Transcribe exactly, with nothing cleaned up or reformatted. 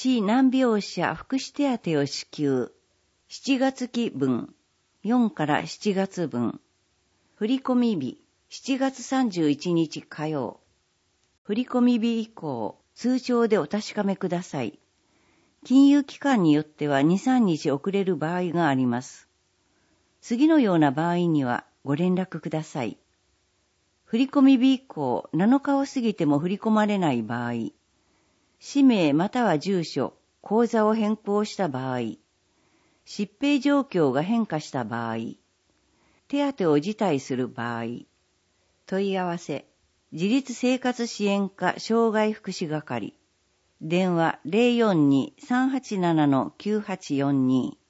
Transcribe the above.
市難病者福祉手当を支給、しちがつ期分、よんからしちがつ分、振込日、しちがつさんじゅういちにち火曜、振込日以降、通帳でお確かめください。金融機関によってはに、さんにち遅れる場合があります。次のような場合にはご連絡ください。振込日以降なのかを過ぎても振り込まれない場合、氏名または住所、口座を変更した場合、疾病状況が変化した場合、手当を辞退する場合、問い合わせ、自立生活支援課障害福祉係、電話 ゼロよんに さんはちなな きゅうはちよんに